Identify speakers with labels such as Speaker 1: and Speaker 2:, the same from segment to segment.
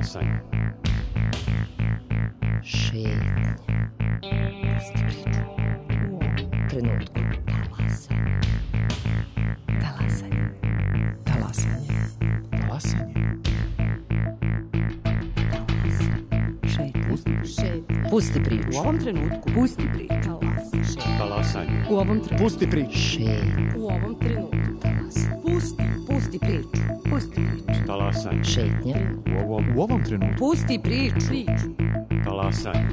Speaker 1: Talasanje.
Speaker 2: Šetnje. Pusti priču. U ovom trenutku. Talasanje. Talasanje.
Speaker 1: Talasanje.
Speaker 2: Pusti priču.
Speaker 3: U ovom trenutku. Pusti priču.
Speaker 1: Talasanje.
Speaker 3: U ovom trenutku.
Speaker 1: Pusti priču.
Speaker 2: Šetnje.
Speaker 3: U ovom trenutku. Pusti priču. Pusti priču.
Speaker 1: Talasanje.
Speaker 2: Šetnje.
Speaker 1: U ovom trenutku.
Speaker 3: Pusti priču.
Speaker 1: Talasanje.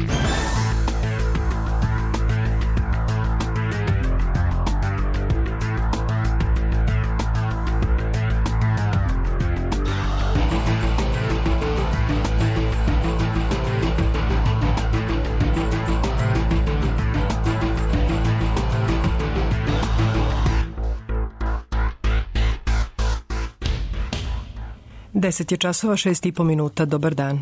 Speaker 4: Deset je časova, 6,5 minuta. Dobar dan.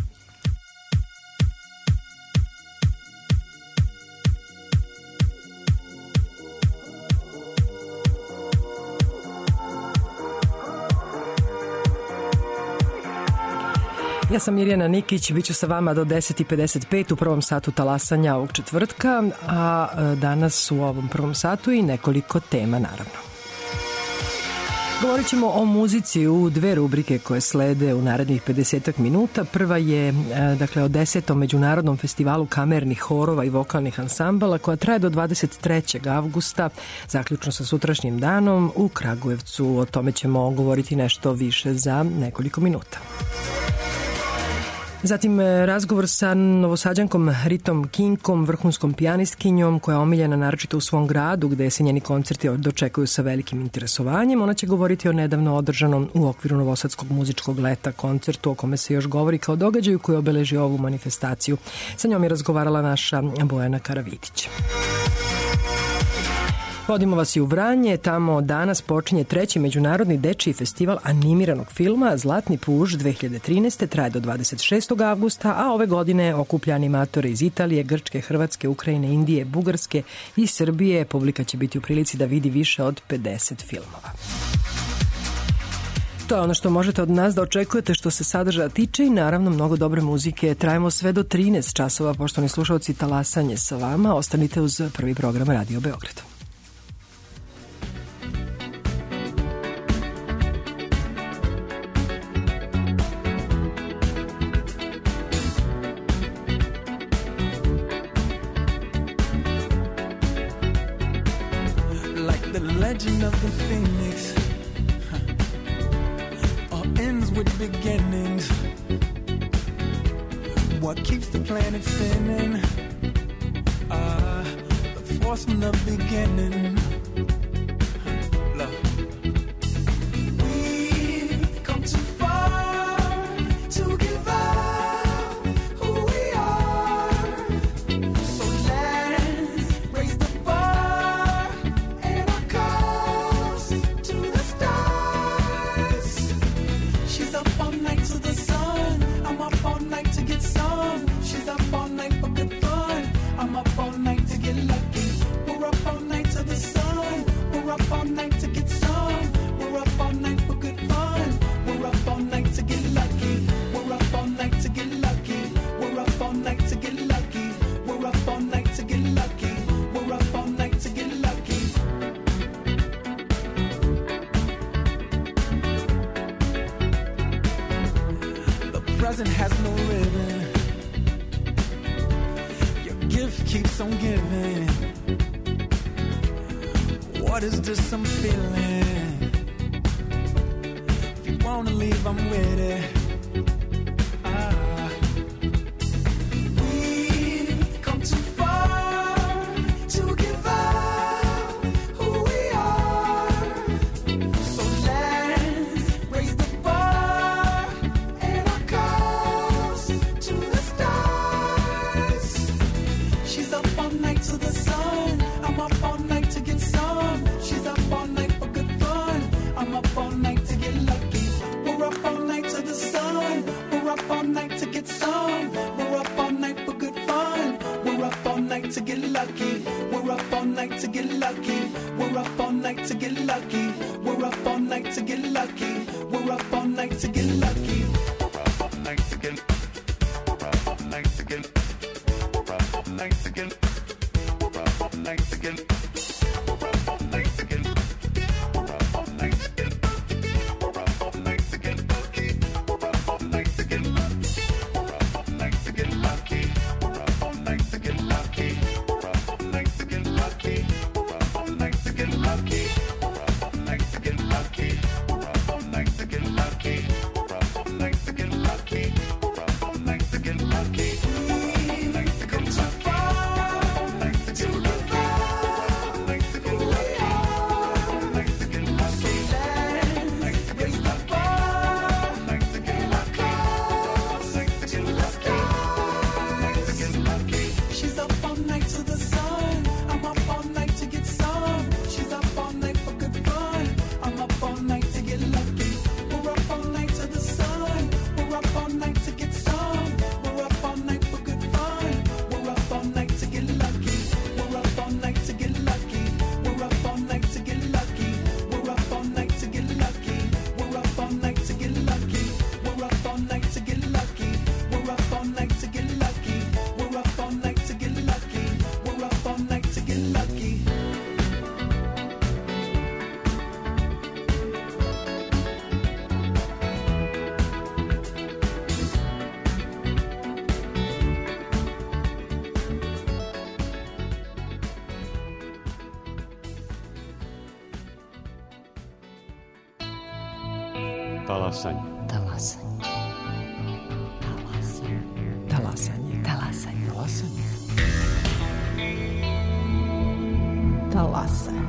Speaker 4: Ja sam Mirjana Nikić, bit ću sa vama do 10:55 u prvom satu talasanja ovog četvrtka, a danas u ovom prvom satu i nekoliko tema naravno. Govorit ćemo o muzici u dve rubrike koje slede u narednih 50 minuta. Prva je o 10. Međunarodnom festivalu kamernih horova i vokalnih ansambala koja traje do 23. avgusta, zaključno sa sutrašnjim danom u Kragujevcu. O tome ćemo govoriti nešto više za nekoliko minuta. Zatim razgovor sa Novosađankom Ritom Kinkom, vrhunskom pijanistkinjom koja je omiljena naročito u svom gradu gde se njeni koncerti dočekuju sa velikim interesovanjem. Ona će govoriti o nedavno održanom u okviru Novosadskog muzičkog leta koncertu o kome se još govori kao događaju koji obeleži ovu manifestaciju. Sa njom je razgovarala naša Bojana Karavidić. Vodimo vas i u Vranje, tamo danas počinje 3. Međunarodni dečiji festival animiranog filma Zlatni puž 2013. traje do 26. avgusta, a ove godine okuplja animatore iz Italije, Grčke, Hrvatske, Ukrajine, Indije, Bugarske i Srbije. Publika će biti u prilici da vidi više od 50 filmova. To je ono što možete od nas da očekujete što se sadržaja tiče i naravno mnogo dobre muzike. Trajemo sve do 13 časova, poštovani slušalci, talasanje sa vama. Ostanite uz prvi program Radio Beograd.
Speaker 5: Legend of the Phoenix all ends with beginnings. What keeps the planet spinning? The force from the beginning. Love. We've come too far to give up who we are. So let's raise the bar and our cups to the stars. She's up all night to the sun. I'm up all night to get some. She's up all night for good fun. I'm up all night to get lucky. We're up all night to the sun. We're up all night to get some. We're up all night for good fun. We're up all night to get lucky. We're up all night to get lucky. We're up all night to get lucky. We're up all night to get lucky. We're up all night to get lucky. The present has no ribbon. Your gift keeps on giving. What is this I'm feeling? If you wanna leave, I'm with it. We've come too far to give up who we are. So let's raise the bar and our cups to the stars. She's up all night to the sun. I'm up all night to get some. She's up all night for good fun. I'm up all night to get lucky. We're up all night to the sun. We're up all night to get some. We're up all night for good fun. We're up all night to get lucky. We're up all night to get lucky. We're up all night to get lucky. We're up all night to get lucky. We're up all night to get lucky.
Speaker 1: Talasanje.
Speaker 2: Talasanje.
Speaker 4: Talasanje.
Speaker 2: Talasanje.
Speaker 1: Talasanje.
Speaker 3: Talasanje.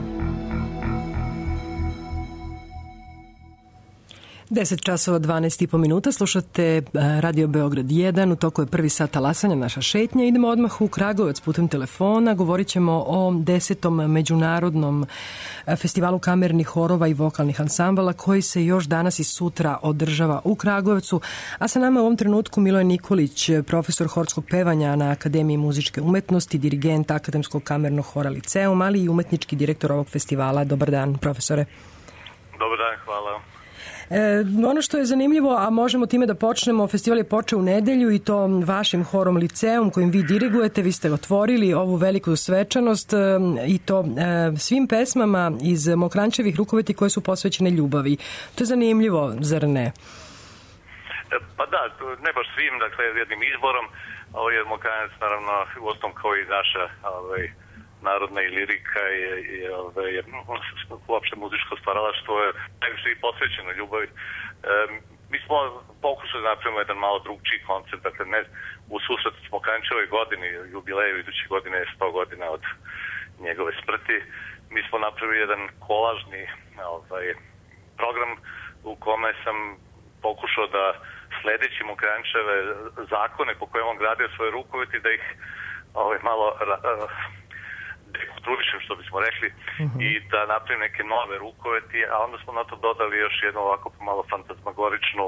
Speaker 4: 10 časova 12,5 minuta, slušate Radio Beograd 1, u toku je prvi sat talasanja, naša šetnja. Idemo odmah u Kragujevac putem telefona, govorit ćemo o 10. međunarodnom festivalu kamernih horova i vokalnih ansambala koji se još danas i sutra održava u Kragujevcu, a sa nama u ovom trenutku Miloje Nikolić, profesor horskog pevanja na Akademiji muzičke umetnosti, dirigent Akademskog kamernog hora Liceum, ali i umetnički direktor ovog festivala. Dobar dan, profesore.
Speaker 6: Dobar dan, hvala.
Speaker 4: Ono što je zanimljivo, a možemo time da počnemo, festival je počeo u nedelju i to vašim horom Liceum kojim vi dirigujete. Vi ste otvorili ovu veliku svečanost i to svim pesmama iz Mokranjčevih rukaveti koje su posvećene ljubavi. To je zanimljivo, zar ne?
Speaker 6: Pa da, ne baš svim, dakle jednim izborom. Ovo je Mokranjac naravno u osnovom kao i naša narodna i lirika i uopšte muzičko stvaralaštvo je najviše i posvećeno ljubavi. Mi smo pokušali da napravimo jedan malo drugčiji koncept, dakle ne u susret s Mokranjčevoj godini, jubileju iduće godine je 100 godina od njegove smrti. Mi smo napravili jedan kolažni program u kome sam pokušao da sledeći Mokranjčeve zakone po kojima on gradio svoje rukoveti, da ih malo dekonstruišem, što bismo rekli, i da napravim neke nove rukoveti, a onda smo na to dodali još jednu ovako malo fantazmagoričnu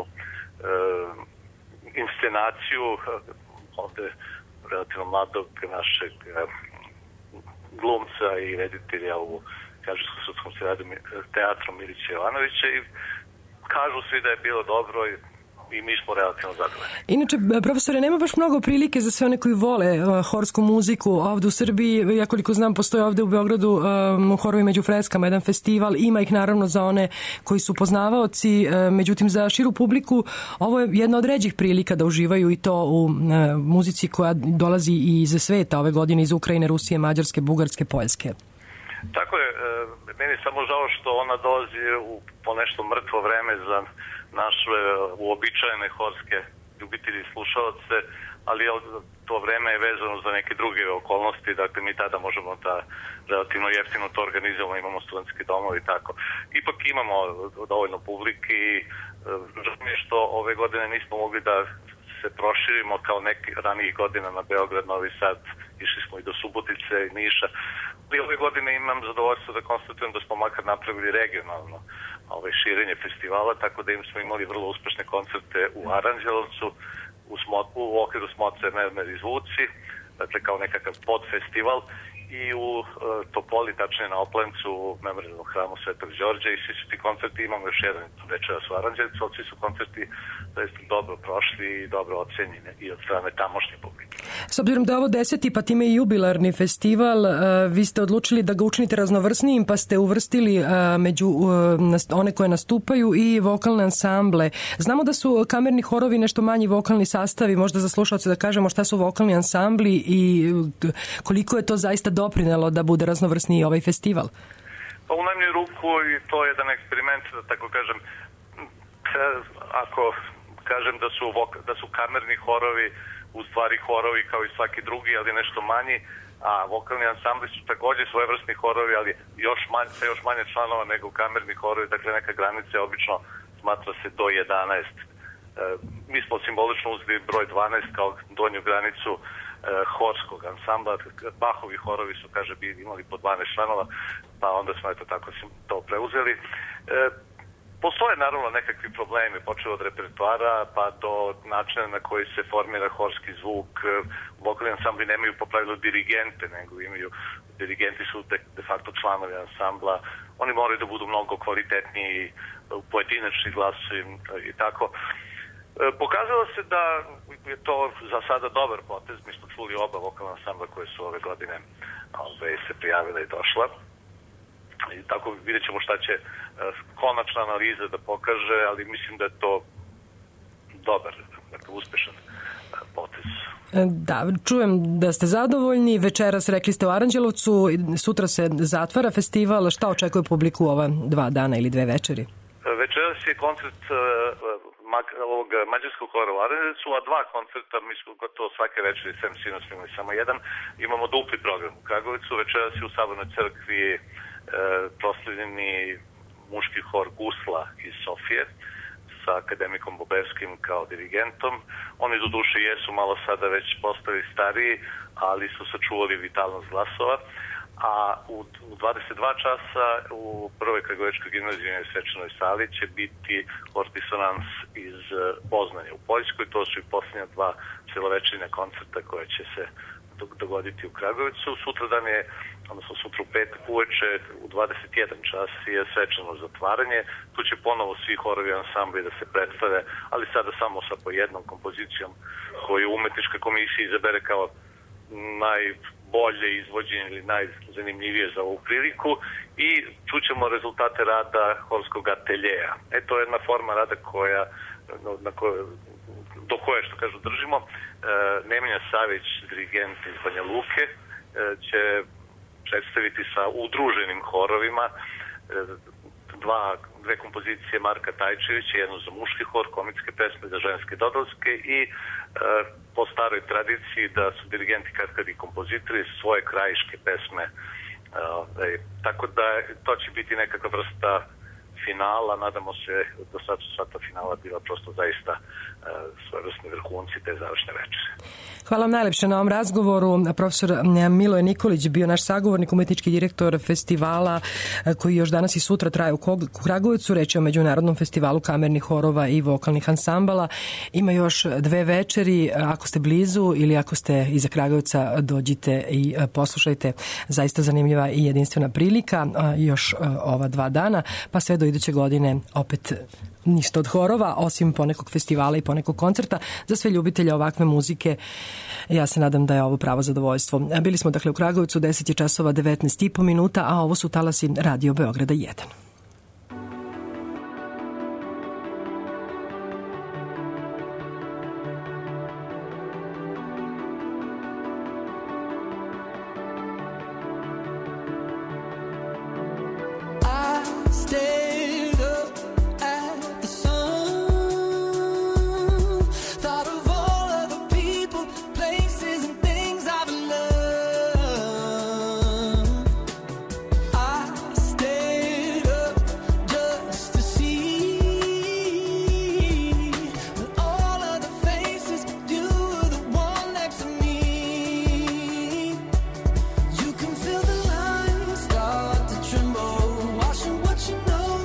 Speaker 6: inscenaciju ovde relativno mladog našeg glumca i reditelja u Kažarsko-sudskom teatru Milića Jovanovića i kažu svi da je bilo dobro i mi smo relativno zadovoljni.
Speaker 4: Inače, profesore, nema baš mnogo prilike za sve one koji vole horsku muziku ovde u Srbiji. Ja koliko znam, postoje ovde u Beogradu horovi među freskama, jedan festival. Ima ih naravno za one koji su poznavaoci, međutim za širu publiku ovo je jedna od ređih prilika da uživaju i to u muzici koja dolazi iz sveta ove godine, iz Ukrajine, Rusije, Mađarske, Bugarske, Poljske.
Speaker 6: Tako je, meni je samo žao što ona dolazi po nešto mrtvo vreme za naše uobičajene horske ljubitelji i slušalce, ali to vreme je vezano za neke druge okolnosti, dakle mi tada možemo da relativno jeftino to organizujemo, imamo studentski domovi i tako. Ipak imamo dovoljno publike i žao mi je što ove godine nismo mogli da se proširimo kao neki ranijih godina na Beograd, Novi Sad, išli smo i do Subotice i Niša. I ove godine imam zadovoljstvo da konstatujem da smo makar napravili regionalno širenje festivala, tako da smo imali vrlo uspešne koncerte u Aranđelovcu, u okviru Smotre Mermer iz Vuci, dakle kao nekakav podfestival, i u Topoli, tačnije na Oplencu, u memorijalnom hramu Svetog Đorđa, i svi su ti koncerti, imamo još jedan večeras u Aranđelovcu, ali svi su koncerti zaista dobro prošli i dobro ocenjeni i od strane tamošnje publike.
Speaker 4: S obzirom da je ovo 10. pa time i jubilarni festival, vi ste odlučili da ga učinite raznovrsnijim, pa ste uvrstili među one koje nastupaju i vokalne ansamble. Znamo da su kamerni horovi nešto manji vokalni sastavi, možda za slušalce da kažemo šta su vokalni ansambli i koliko je to zaista doprinelo da bude raznovrsniji ovaj festival?
Speaker 6: Pa u najmanju ruku i to je jedan eksperiment, da tako kažem, ako kažem da su kamerni horovi u stvari horovi kao i svaki drugi, ali nešto manji, a vokalni ansambli su takođe svojevrsni horovi, ali sa još manje članova nego kamerni horovi, dakle neka granica je obično smatra se do 11. Mi smo simbolično uzeli broj 12 kao donju granicu horskog ansambla. Bahovi horovi su, kaže, imali po 12 članova, pa onda smo tako to preuzeli. Postoje naravno nekakvi problemi, počeo od repertoara pa do načina na koji se formira horski zvuk. Vokalni ansambli nemaju po pravilu dirigente, nego dirigenti su de facto članovi ansambla. Oni moraju da budu mnogo kvalitetniji, pojedinačni glasovi i tako. Pokazalo se da je to za sada dobar potez. Mi smo čuli oba vokalna ansambla koje su ove godine se prijavila i došla. I tako vidjet ćemo šta će konačna analiza da pokaže, ali mislim da je to dobar, dakle uspešan potez.
Speaker 4: Da, čujem da ste zadovoljni. Večeras rekli ste u Aranđelovcu, sutra se zatvara festival. Šta očekuje publiku ova 2 dana ili 2 večeri?
Speaker 6: večeras je koncert ovog mađarskog hora u Arenecu, a dva koncerta, mi smo gotovo svake večeri, sem sinoć imali samo jedan, imamo dupli program u Kragujevcu. Večeras je u Sabornoj crkvi proslavljeni muški hor Gusla iz Sofije sa akademikom Bobevskim kao dirigentom. Oni do duše jesu malo sada već postali stariji, ali su sačuvali vitalnost glasova. A u 22 časa u prvoj Kragujevčkoj gimnazijinoj svečanoj sali će biti hor Disonans iz Poznanja u Poljskoj. To su i posljednja dva celovečernja koncerta koja će se dogoditi u Kragujevcu. Sutradan je, odnosno sutra u petak uveče u 21 čas je svečano zatvaranje. Tu će ponovo svi horovi ansambli da se predstave, ali sada samo sa po jednom kompozicijom koju umetnička komisija izabere kao najbolje izvođenje ili najzanimljivije za ovu priliku i čućemo rezultate rada horskog ateljeja. To je jedna forma rada do koje, što kažu, držimo. Nemanja Savić, dirigent iz Banja Luke, će predstaviti sa udruženim horovima dve kompozicije Marka Tajčevića, jednu za muški hor, komitske pesme, za ženske dodalske i po staroj tradiciji da su dirigenti katkad i kompozitori svoje krajiške pesme. Tako da to će biti nekakva vrsta finala, nadamo se, do sad su sva ta finala bila prosto zaista svojevrsni vrhunci te završne večere.
Speaker 4: Hvala vam najlepše na ovom razgovoru. Profesor Miloje Nikolić bio naš sagovornik, umetnički direktor festivala koji još danas i sutra traje u Kragujevcu. Reč je o Međunarodnom festivalu kamernih horova i vokalnih ansambala. Ima još dve večeri. Ako ste blizu ili ako ste iza Kragujevca, dođite i poslušajte. Zaista zanimljiva i jedinstvena prilika. Još ova 2 dana, pa sve do iduće godine opet ništa od horova, osim ponekog festivala i ponekog koncerta. Za sve ljubitelje ovakve muzike, ja se nadam da je ovo pravo zadovoljstvo. Bili smo dakle u Kragujevcu, 10 je časova 19,5 minuta, a ovo su talasi Radio Beograda 1.
Speaker 5: What you know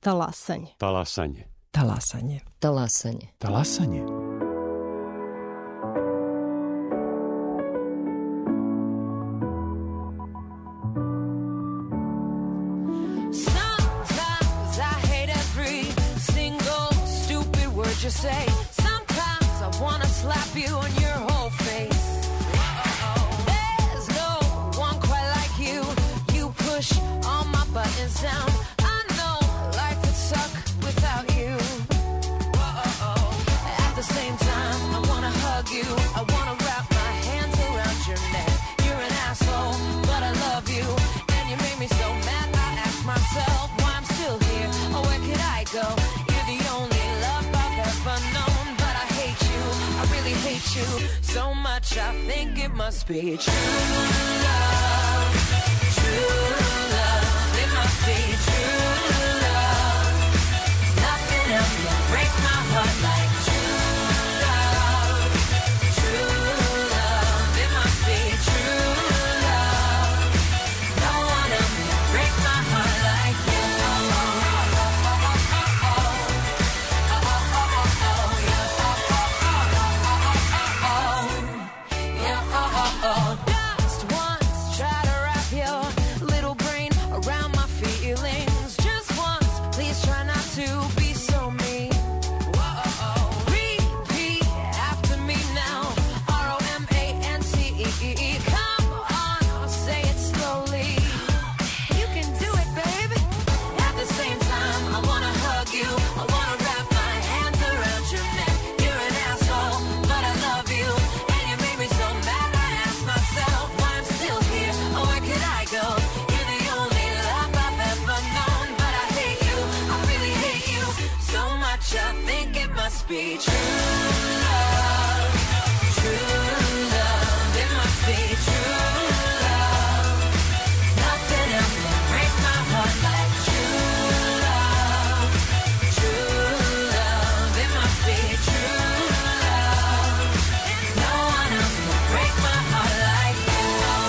Speaker 1: Talasanje.
Speaker 2: Talasanje.
Speaker 4: Talasanje.
Speaker 2: Talasanje.
Speaker 1: Talasanje.
Speaker 5: Sometimes I hate every single stupid word you say. Sometimes I wanna slap you on your whole face. There's no one quite like you. You push all my buttons down. I know life would suck without you. At the same time, I wanna hug you. I wanna wrap my hands around your neck. You're an asshole, but I love you. And you made me so mad, I ask myself why I'm still here. Or where could I go? You're the only love I've ever known. But I hate you, I really hate you so much, I think it must be true love. True love, it must be true love. Nothing else can break my heart like true love. True love, it must be true love. No one else can break my heart like you. Just once, try to wrap your little brain around my feelings. Just once, please try not to be so mean. Repeat after me now. ROMANCE. Come on, I'll say it slowly. You can do it, babe. At the same time, I wanna hug you. I wanna wrap my hands around your neck. You're an asshole, but I love you. And you made me so mad, I ask myself why I'm still here. Or where could I go? You're the only love I've ever known. But I hate you, I really hate you so much, I think it must be true love. True love, it must be true love. Nothing else can break my heart like true love. True love, it must be true love. No one else can break my heart like you.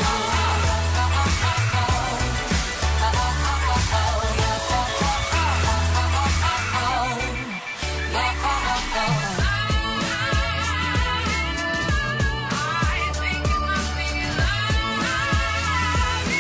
Speaker 5: I think it must be love.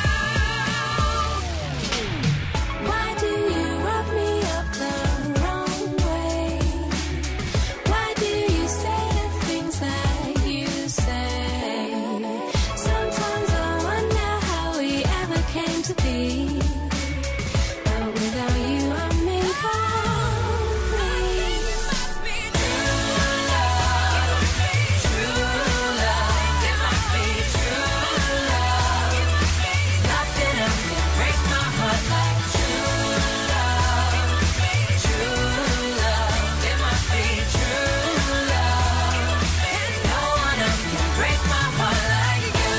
Speaker 5: Why do you rub me up the wrong way? Why do you say the things that you say? Sometimes I wonder how we ever came to be. But without you, I'm incomplete. It must be true love. True love. It must be true love. Nothing else can break my heart like true love. True love. It must be true love. And no one else can break my heart like you.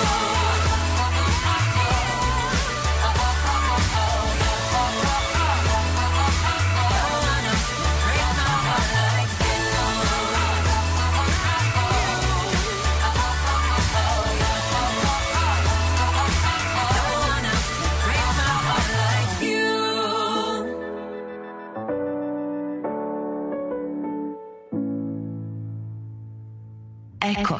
Speaker 7: Eko.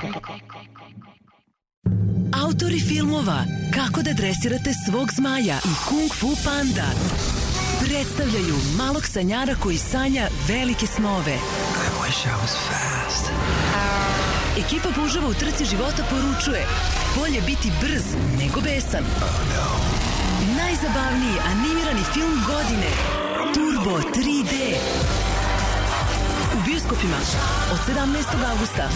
Speaker 7: Autori filmova Kako da dresirate svog zmaja i Kung Fu Panda predstavljaju malog sanjara koji sanja velike snove. Ekipa puževa u trci života poručuje: bolje biti brz nego besan. Najzabavniji animirani film godine Turbo 3D u bioskopima od 17. avgusta.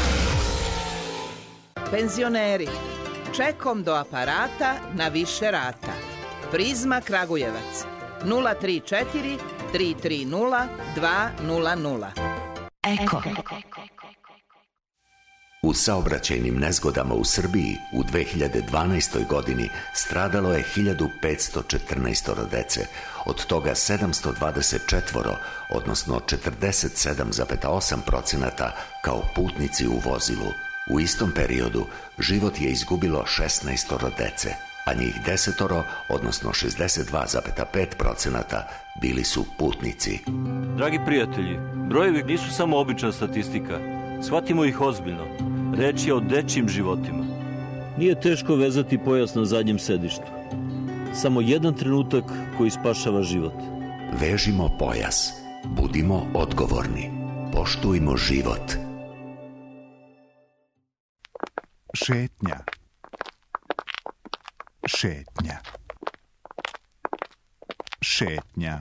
Speaker 8: Penzioneri, čekom do aparata na više rata. Prizma Kragujevac 034 330 200.
Speaker 7: Eko.
Speaker 9: U saobraćajnim nezgodama u Srbiji u 2012. godini stradalo je 1514 dece, od toga 724, odnosno 47,8% kao putnici u vozilu. U istom periodu život je izgubilo 16 dece. a njih 10, odnosno 62,5%, bili su putnici.
Speaker 10: Dragi prijatelji, brojevi nisu samo obična statistika. Shvatimo ih ozbiljno. Reč je o dečjim životima. Nije teško vezati pojas na zadnjem sedištu. Samo jedan trenutak koji spašava život.
Speaker 9: Vežimo pojas. Budimo odgovorni. Poštujmo život.
Speaker 1: Šetnja. Šetnja. Šetnja.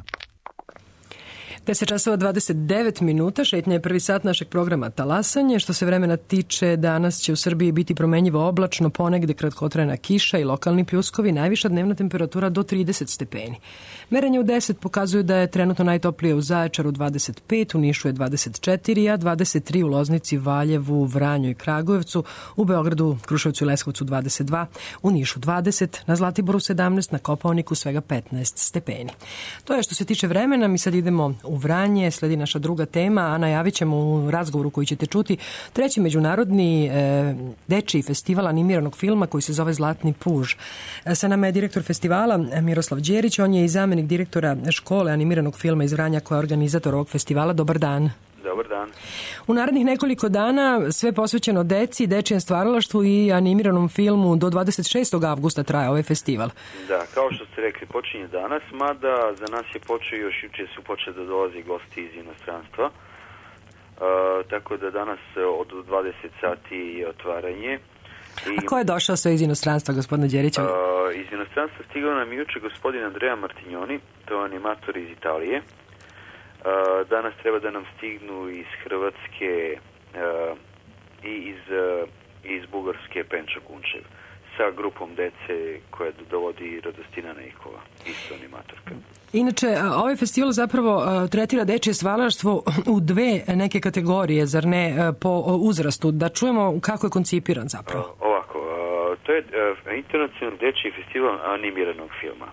Speaker 4: 10 časova 29 minuta, šetnja je prvi sat našeg programa Talasanje. Što se vremena tiče, danas će u Srbiji biti promenljivo oblačno, ponegde kratkotrajna kiša i lokalni pljuskovi, najviša dnevna temperatura do 30 stepeni. Merenje u 10 pokazuju da je trenutno najtoplije u Zaječaru 25, u Nišu je 24, a 23 u Loznici, Valjevu, Vranju i Kragujevcu, u Beogradu, Kruševcu i Leskovcu 22, u Nišu 20, na Zlatiboru 17, na Kopaoniku svega 15 stepeni. To je što se tiče vremena. Mi sad idemo u Vranje, sledi naša druga tema, a najavit ćemo u razgovoru koji ćete čuti treći međunarodni dečiji festival animiranog filma koji se zove Zlatni puž. Sa nama je direktor festivala Miroslav Đerić, on je i zamenik direktora škole animiranog filma iz Vranja koja je organizator ovog festivala. Dobar dan.
Speaker 11: Dobar dan.
Speaker 4: U narednih nekoliko dana sve posvećeno deci, dečijem stvaralaštvu i animiranom filmu. Do 26. avgusta traje ovaj festival.
Speaker 11: Da, kao što ste rekli, počinje danas, mada za nas je počeo još juče su počeli da dolazi gosti iz inostranstva. Tako da danas od 20 sati je otvaranje.
Speaker 4: A ko je došao sve iz inostranstva, gospodine Đeriću?
Speaker 11: Iz inostranstva stigao nam juče gospodin Andrea Martignoni, to je animator iz Italije. Danas treba da nam stignu iz Hrvatske i iz Bugarske Penča Kunčev sa grupom dece koja dovodi Radostina Nejkova, isto animatorka.
Speaker 4: Inače, ovaj festival zapravo tretira dečije stvaralaštvo u dve neke kategorije, zar ne, po uzrastu. Da čujemo kako je koncipiran zapravo.
Speaker 11: Ovako, to je internacionalni dečiji festival animiranog filma.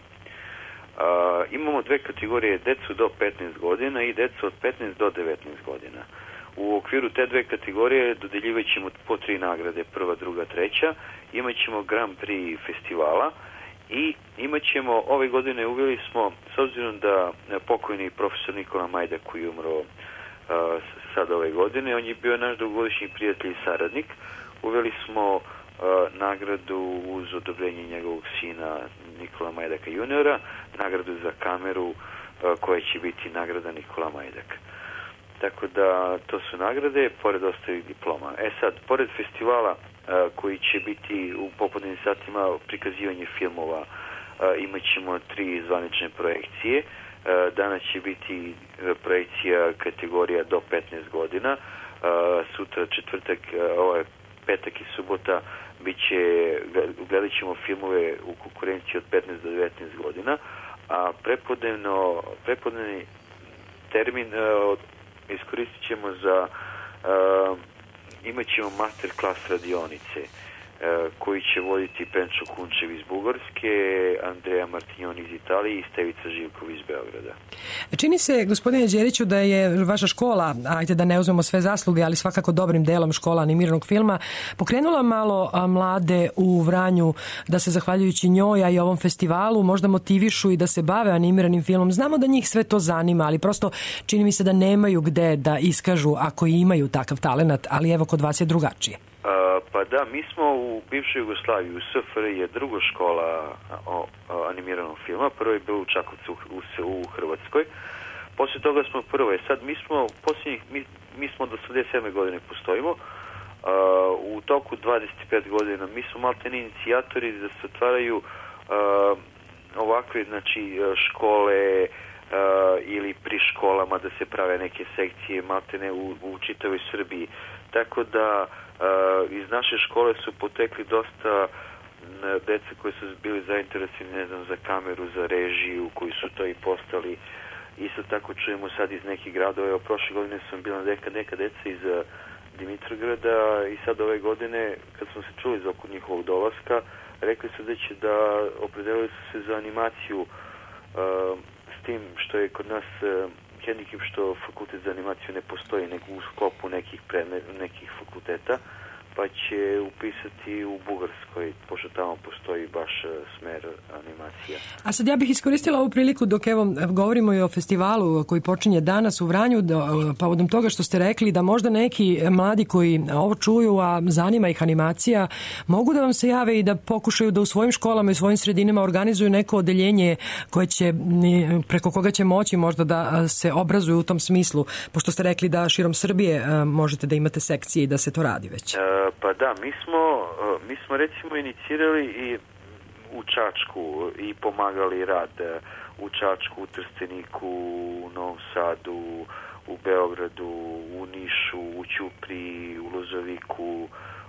Speaker 11: Imamo dve kategorije, decu do 15 godina i decu od 15 do 19 godina. U okviru te dve kategorije dodeljivat ćemo po 3 nagrade, prva, druga, treća. Imat ćemo Grand Prix festivala i imat ćemo, ove godine uveli smo, s obzirom da pokojni profesor Nikola Majdak koji je umro sad ove godine, on je bio naš dugogodišnji prijatelj i saradnik. Uveli smo nagradu uz odobrenje njegovog sina Nikola Majdaka juniora, nagradu za kameru koja će biti nagrada Nikola Majdak. Tako da to su nagrade, pored ostalih diploma. Sad, pored festivala koji će biti u popodnevnim satima prikazivanje filmova, imat ćemo 3 zvanične projekcije. Danas će biti projekcija kategorija do 15 godina. Sutra, četvrtak, petak i subota gledat ćemo filmove u konkurenciji od 15 do 19 godina, a prepodnevni termin iskoristit ćemo za imat ćemo masterclass radionice koji će voditi Penčo Kunčev iz Bugarske, Andrea Martignoni iz Italije i Stevica Živkov iz Beograda.
Speaker 4: Čini se, gospodine Đeriću, da je vaša škola, ajde da ne uzmemo sve zasluge, ali svakako dobrim delom škola animiranog filma, pokrenula malo mlade u Vranju da se zahvaljujući njoj, a i ovom festivalu, možda motivišu i da se bave animiranim filmom. Znamo da njih sve to zanima, ali prosto čini mi se da nemaju gde da iskažu ako imaju takav talenat, ali evo kod vas je drugačije.
Speaker 11: Pa da, mi smo u bivšoj Jugoslaviji, u SFRJ je druga škola animiranog filma, prvo je bilo u Čakovcu u Hrvatskoj, posle toga smo prvo, sad mi smo do 87. godine postojimo, u toku 25 godina mi smo maltene inicijatori da se otvaraju ovakve, znači, škole ili pri školama da se prave neke sekcije maltene u čitavoj Srbiji, tako da iz naše škole su potekli dosta dece koji su bili zainteresovani, ne znam, za kameru, za režiju, koji su to i postali. Isto tako čujemo sad iz nekih gradova. Evo, prošle godine sam bila neka deca iz Dimitrograda i sad ove godine, kad smo se čuli za oko njihovog dolaska, rekli su da će da opredelili su se za animaciju, s tim što je kod nas hendikep što fakultet za animaciju ne postoji nego u sklopu nekih fakulteta, pa će upisati u Bugarskoj, pošto tamo postoji baš smer animacija.
Speaker 4: A sad ja bih iskoristila ovu priliku dok evo govorimo i o festivalu koji počinje danas u Vranju, povodom toga što ste rekli da možda neki mladi koji ovo čuju, a zanima ih animacija, mogu da vam se jave i da pokušaju da u svojim školama i svojim sredinama organizuju neko odeljenje koje će, preko koga će moći možda da se obrazuju u tom smislu, pošto ste rekli da širom Srbije možete da imate sekcije i da se to radi već.
Speaker 11: Pa da, mi smo recimo inicirali i u Čačku i pomagali rad u Čačku, u Trsteniku, u Novom Sadu, u Beogradu, u Nišu, u Ćupriji, u Lozoviku,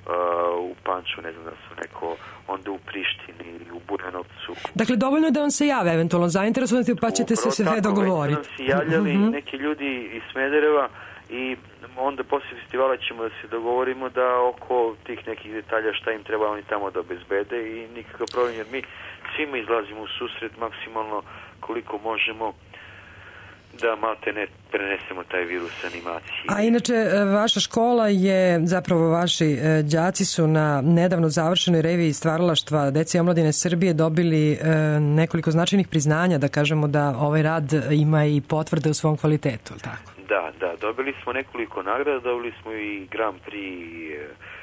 Speaker 11: u Panču, ne znam da su neko, onda u Prištini, u Bujanovcu.
Speaker 4: Dakle, dovoljno je da vam se jave eventualno zainteresovati, pa ćete se sve dogovoriti.
Speaker 11: Upravo tako, već su nam se javljali neki ljudi iz Smedereva i onda poslije festivala ćemo da se dogovorimo da oko tih nekih detalja šta im treba oni tamo da obezbede i nikakav problem, jer mi svima izlazimo u susret maksimalno koliko možemo da malte ne prenesemo taj virus animacije.
Speaker 4: A inače, vaša škola je, zapravo vaši đaci su na nedavno završenoj reviji stvaralaštva Dece i omladine Srbije dobili nekoliko značajnih priznanja, da kažemo da ovaj rad ima i potvrde u svom kvalitetu, ali tako?
Speaker 11: Da, dobili smo nekoliko nagrada, dobili smo i Grand Prix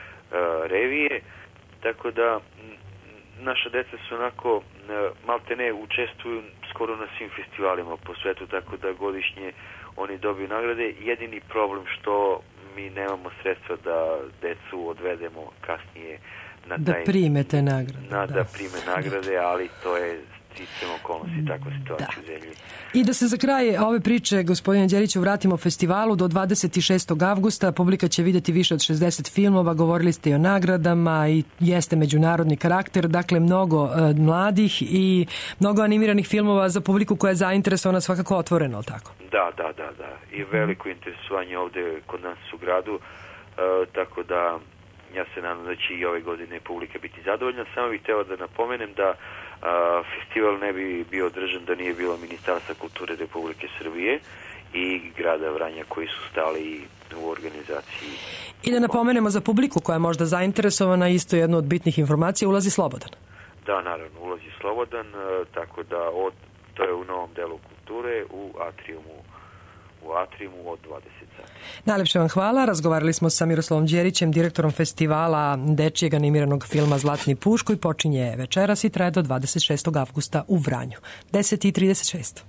Speaker 11: revije, tako da naša deca su onako malte ne učestvuju skoro na svim festivalima po svetu, tako da godišnje oni dobiju nagrade. Jedini problem što mi nemamo sredstva da decu odvedemo kasnije na
Speaker 4: da primete nagrade.
Speaker 11: Da prime nagrade, ali to je sticam okolnosti, takva situacija u zemlji.
Speaker 4: I da se za kraj ove priče, gospodine Đeriću, vratimo festivalu do 26. avgusta. Publika će vidjeti više od 60 filmova, govorili ste i o nagradama i jeste međunarodni karakter, dakle mnogo mladih i mnogo animiranih filmova za publiku koja je zainteresovana, svakako otvoreno, ali tako?
Speaker 11: Da. I veliko interesovanje ovde kod nas u gradu, tako da ja se nadam da će i ove godine publika biti zadovoljna. Samo bih hteo da napomenem da festival ne bi bio održan da nije bilo Ministarstva kulture Republike Srbije i grada Vranja koji su stali u organizaciji.
Speaker 4: I da napomenemo za publiku koja je možda zainteresovana, isto jednu od bitnih informacija, ulazi slobodan.
Speaker 11: Da, naravno, ulazi slobodan, tako da to je u novom delu kulture u atriumu od 20 sati.
Speaker 4: Najlepše vam hvala. Razgovarali smo sa Miroslavom Đerićem, direktorom festivala dečijeg animiranog filma Zlatni puš, koji počinje večeras i traje do 26. avgusta u Vranju. 10:36.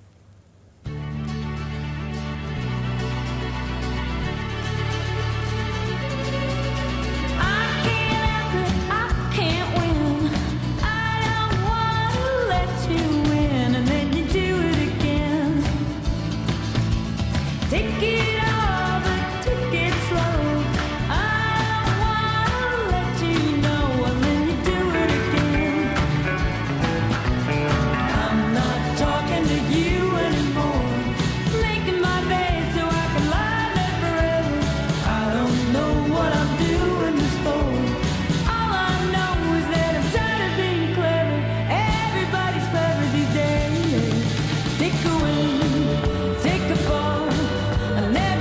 Speaker 5: Never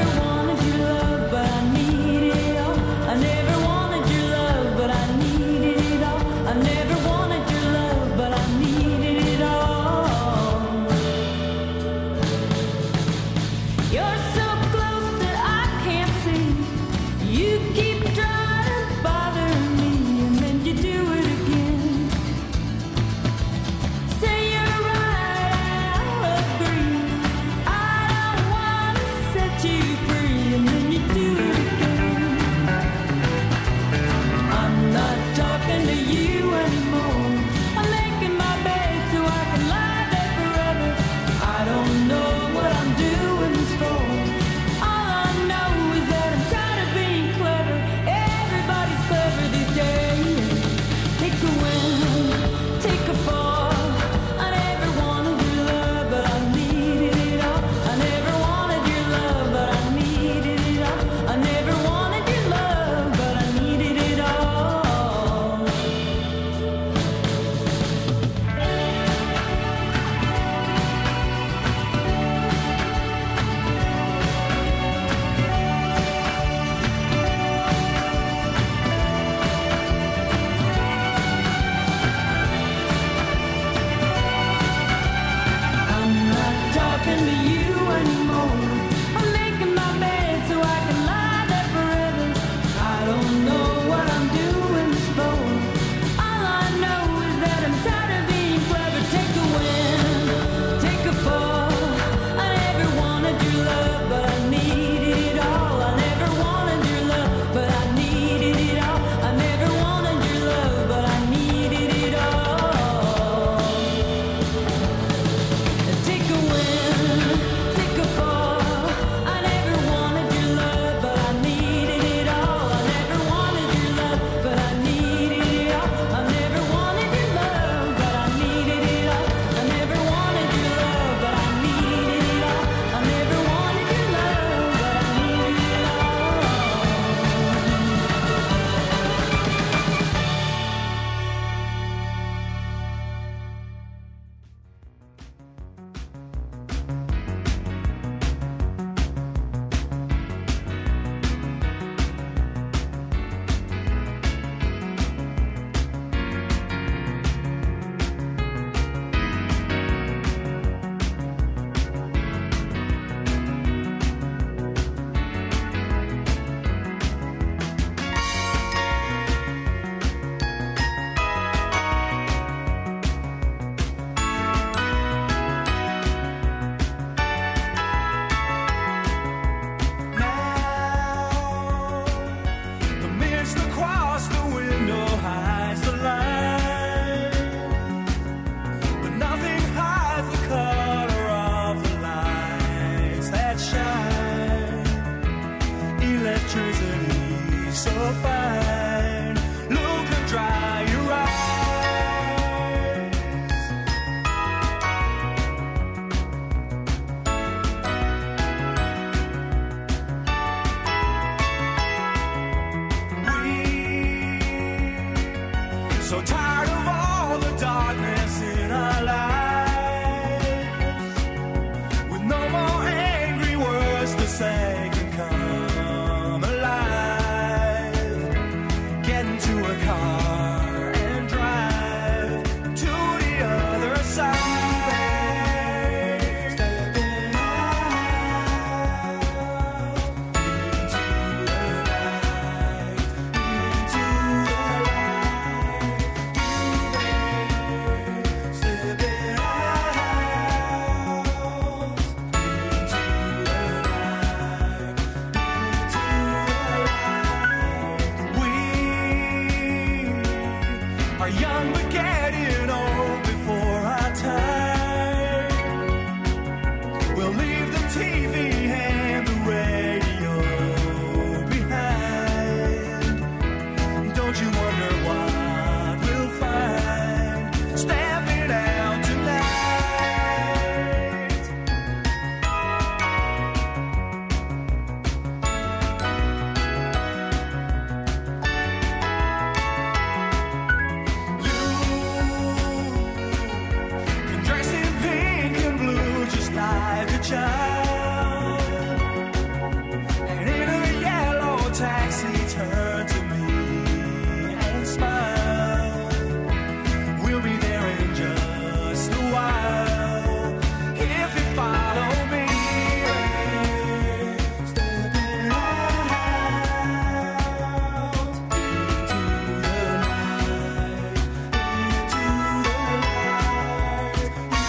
Speaker 5: say can come alive. Get into a car and drive to the other side. Young but getting old before our time. We'll leave the TV and the radio behind. Don't you wonder what we'll find stepping out tonight? Like a child, and in a yellow taxi, turn to me and smile. We'll be there in just a while if you follow me. Stepping out into the night, into the light.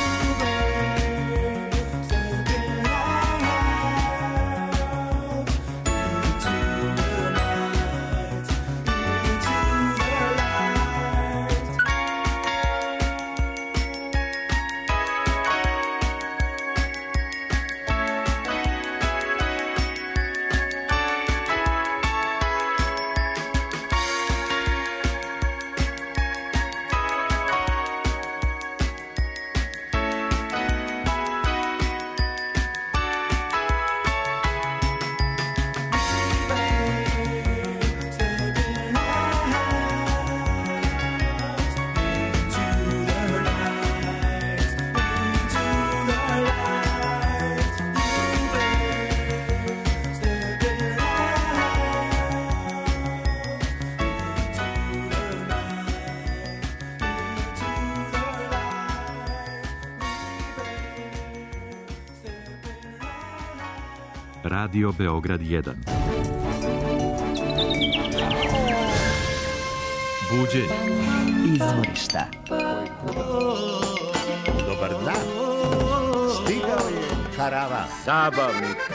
Speaker 12: Radio Beograd 1. Buđenje.
Speaker 2: Izvorišta.
Speaker 13: Dobar dan. Stigao je karavan. Zabavnik.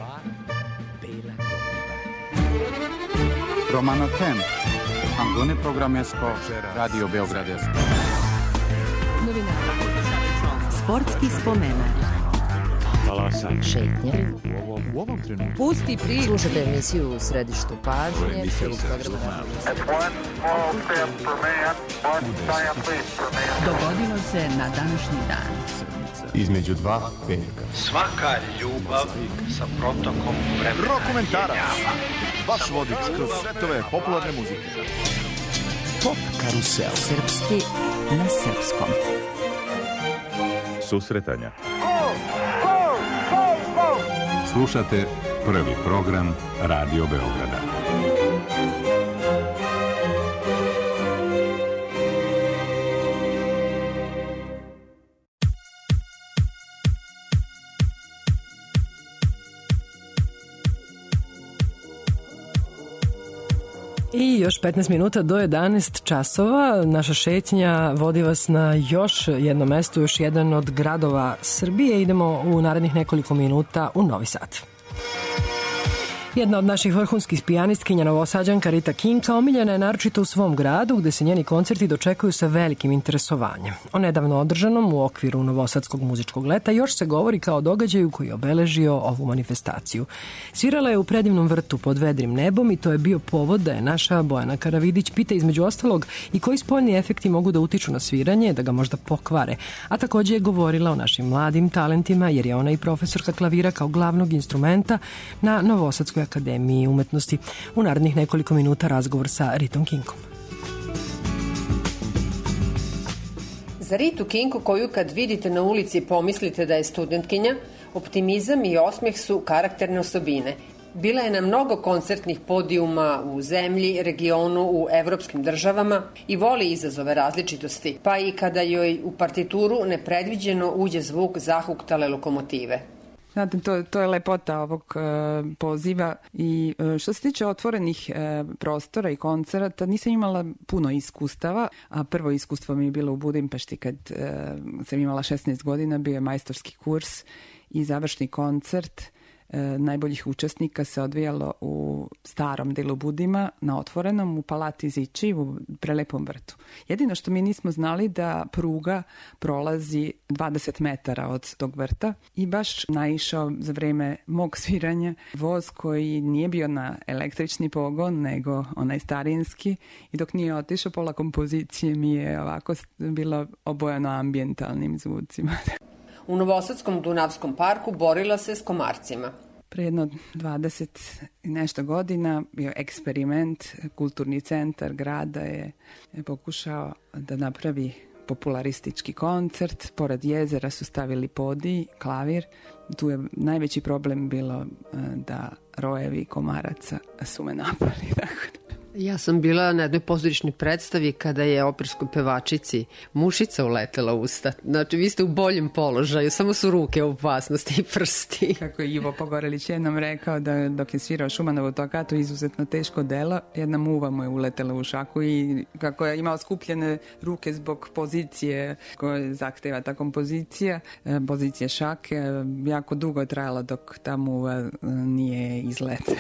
Speaker 14: Romano Tem. Angone programesko Radio Beograd 1.
Speaker 2: Sportski spomenak.
Speaker 12: Talasan.
Speaker 2: Šetnje.
Speaker 12: U ovom trenutku.
Speaker 2: Pusti priču. Slušajte emisiju u središtu pažnje.
Speaker 3: Dogodilo se na današnji dan.
Speaker 14: Između dva petka.
Speaker 15: Svaka ljubav sa protokom vremena.
Speaker 1: Rokomentarac. Vaš vodič kroz svetove popularne muzike.
Speaker 2: Pop karusel. Srpski na srpskom.
Speaker 12: Susretanja.
Speaker 14: Slušate prvi program Radio Beograda.
Speaker 4: I još 15 minuta do 11 časova. Naša šetnja vodi vas na još jedno mesto, još jedan od gradova Srbije. Idemo u narednih nekoliko minuta u Novi Sad. Jedna od naših vrhunskih pijanistkinja, Novosađanka Rita Kinka, omiljena je naročito u svom gradu, gde se njeni koncerti dočekuju sa velikim interesovanjem. O nedavno održanom u okviru Novosadskog muzičkog leta još se govori kao događaju koji je obeležio ovu manifestaciju. Svirala je u predivnom vrtu pod vedrim nebom i to je bio povod da je naša Bojana Karavidić pita između ostalog i koji spoljni efekti mogu da utiču na sviranje, da ga možda pokvare. A takođe je govorila o našim mladim talentima, jer je ona i profesorka klavira kao glavnog instrumenta na Novosadskoj akademiji umetnosti. U narednih nekoliko minuta razgovor sa Ritom Kinkom.
Speaker 16: Za Ritu Kinku, koju kad vidite na ulici pomislite da je studentkinja, Optimizam i osmeh su karakterne osobine. Bila je na mnogo koncertnih podijuma u zemlji, regionu, u evropskim državama i voli izazove različitosti, pa i kada joj u partituru nepredviđeno uđe zvuk zahuktale lokomotive.
Speaker 17: Znate, to je lepota ovog poziva i što se tiče otvorenih prostora i koncerata, nisam imala puno iskustava, a prvo iskustvo mi je bilo u Budimpešti kad sam imala 16 godina, bio je majstorski kurs i završni koncert najboljih učesnika se odvijalo u starom delu Budima, na otvorenom, u Palati Ziči, u prelepom vrtu. Jedino što mi nismo znali da pruga prolazi 20 metara od tog vrta i baš naišao za vreme mog sviranja voz koji nije bio na električni pogon, nego onaj starinski, i dok nije otišao, pola kompozicije mi je ovako bilo obojano ambijentalnim zvucima.
Speaker 16: U Novosadskom Dunavskom parku borila se s komarcima.
Speaker 17: Pre jedno 20 i nešto godina bio eksperiment, kulturni centar grada je pokušao da napravi popularistički koncert. Pored jezera su stavili podij, klavir. Tu je najveći problem bilo da rojevi komaraca su me napali.
Speaker 18: Ja sam bila na jednoj pozorišnoj predstavi kada je operskoj pevačici mušica uletela u usta. Znači, vi ste u boljem položaju, samo su ruke u opasnosti i prsti.
Speaker 17: Kako je Ivo Pogorelić jednom rekao da dok je svirao Šumanovu tokatu, izuzetno teško delo, jedna muva mu je uletela u šaku i kako je imao skupljene ruke zbog pozicije koje zahteva ta kompozicija, pozicija šake, jako dugo je trajalo dok ta muva nije izletela.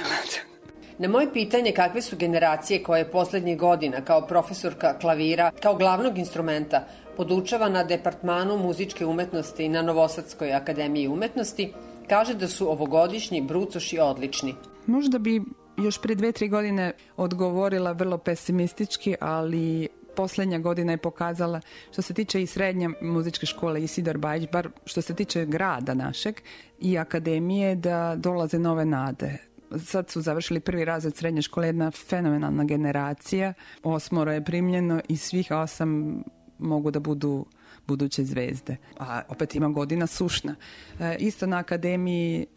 Speaker 16: Na moje pitanje kakve su generacije koje poslednjih godina kao profesorka klavira, kao glavnog instrumenta, podučava na Departmanu muzičke umetnosti na Novosadskoj akademiji umetnosti, kaže da su ovogodišnji brucoši odlični.
Speaker 17: Možda bi još prije 2-3 godine odgovorila vrlo pesimistički, ali posljednja godina je pokazala, što se tiče i srednje muzičke škole Isidor Bajić, bar što se tiče grada našeg i akademije, da dolaze nove nade. Sad su završili prvi razred srednje škole, jedna fenomenalna generacija. 8 je primljeno i svih 8 mogu da budu buduće zvezde. A opet ima godina sušna. Isto na akademiji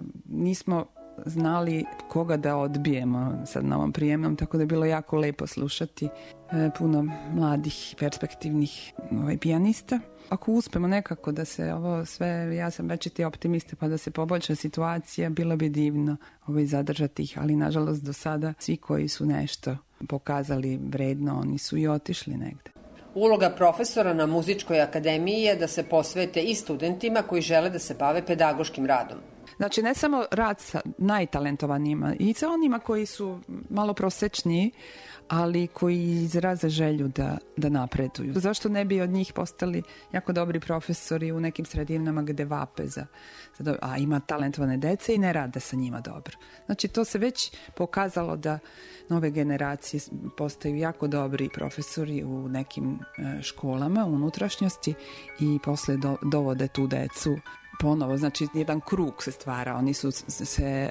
Speaker 17: nismo znali koga da odbijemo sad na ovom prijemnom, tako da je bilo jako lepo slušati puno mladih, perspektivnih pijanista. Ako uspemo nekako da se ovo sve, ja sam večiti optimista, pa da se poboljša situacija, bilo bi divno zadržati ih, ali nažalost do sada svi koji su nešto pokazali vredno, oni su i otišli negde.
Speaker 16: Uloga profesora na muzičkoj akademiji je da se posvete i studentima koji žele da se bave pedagoškim radom.
Speaker 17: Znači, ne samo rad sa najtalentovanijima, i sa onima koji su malo prosečniji, ali koji izraze želju da napreduju. Zašto ne bi od njih postali jako dobri profesori u nekim sredinama gde vape a ima talentovane dece i ne rade sa njima dobro. Znači, to se već pokazalo da nove generacije postaju jako dobri profesori u nekim školama u unutrašnjosti i posle dovode tu decu ponovo. Znači, jedan krug se stvara. Oni su se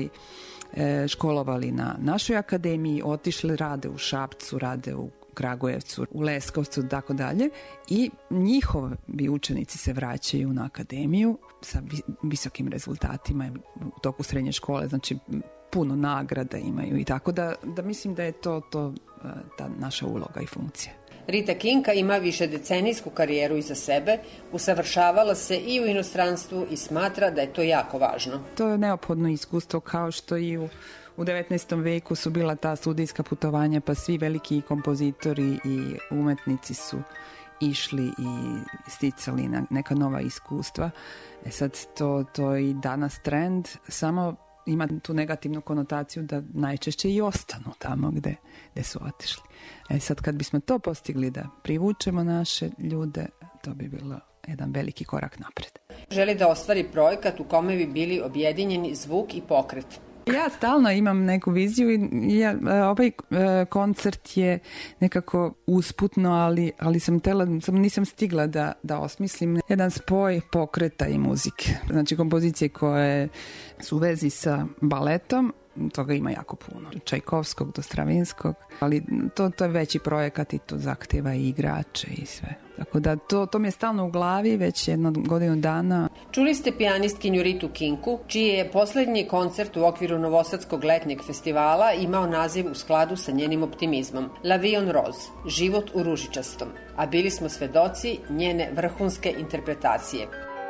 Speaker 17: školovali na našoj akademiji, otišli, rade u Šapcu, rade u Kragujevcu, u Leskovcu, tako dalje, i njihovi učenici se vraćaju na akademiju sa visokim rezultatima u toku srednje škole, znači puno nagrada imaju i tako da mislim da je to ta naša uloga i funkcija.
Speaker 16: Rita Kinka ima višedecenijsku karijeru iza sebe, usavršavala se i u inostranstvu i smatra da je to jako važno.
Speaker 17: To je neophodno iskustvo, kao što i u 19. veku su bila ta studijska putovanja, pa svi veliki kompozitori i umetnici su išli i sticali neka nova iskustva. Sad to je i danas trend, samo ima tu negativnu konotaciju da najčešće i ostanu tamo gde su otišli. Sad kad bismo to postigli da privučemo naše ljude, to bi bilo jedan veliki korak napred.
Speaker 16: Želi da ostvari projekat u kome bi bili objedinjeni zvuk i pokret.
Speaker 17: Ja stalno imam neku viziju i ovaj koncert je nekako usputno, ali nisam stigla da osmislim jedan spoj pokreta i muzike. Znači kompozicije koje su u vezi sa baletom toga ima jako puno. Čajkovskog do Stravinskog, ali to je veći projekat i to zahteva i igrače i sve. Tako da to mi je stalno u glavi već jedno godinu dana.
Speaker 16: Čuli ste pijanistkinju Ritu Kinku, čiji je poslednji koncert u okviru Novosadskog letnjeg festivala imao naziv u skladu sa njenim optimizmom. La vie en rose, život u ružičastom. A bili smo svedoci njene vrhunske interpretacije.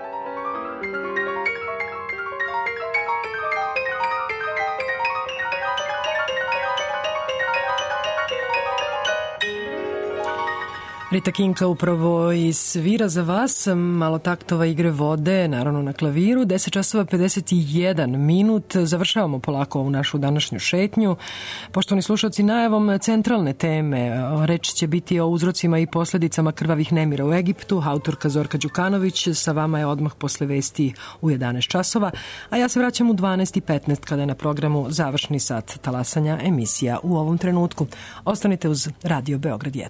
Speaker 4: Rita Kinka upravo i svira za vas malo taktova igre vode, naravno na klaviru. 10 časova 51 minut. Završavamo polako ovu našu današnju šetnju. Poštovani slušalci, najavom centralne teme reč će biti o uzrocima i posledicama krvavih nemira u Egiptu. Autorka Zorka Đukanović sa vama je odmah posle vesti u 11 časova, a ja se vraćam u 12:15 kada je na programu završni sat talasanja emisija u ovom trenutku. Ostanite uz Radio Beograd 1.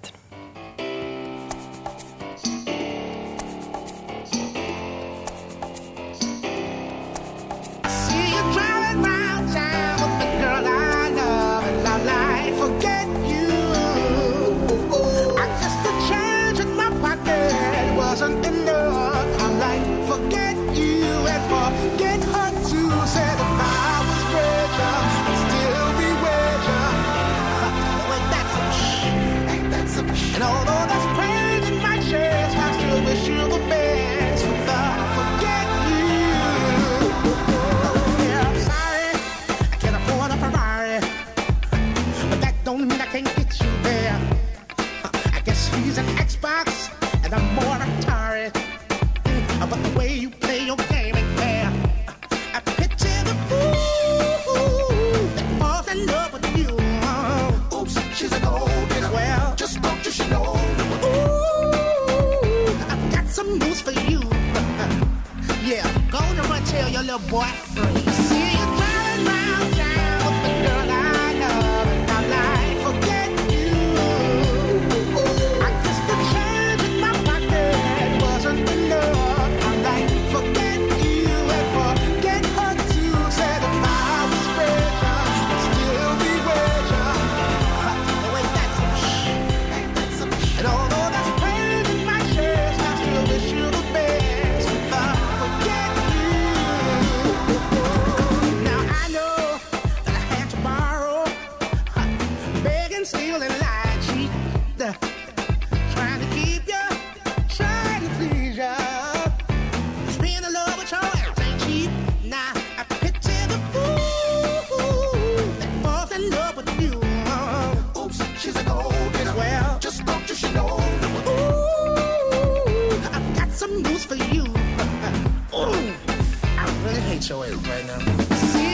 Speaker 5: Right now.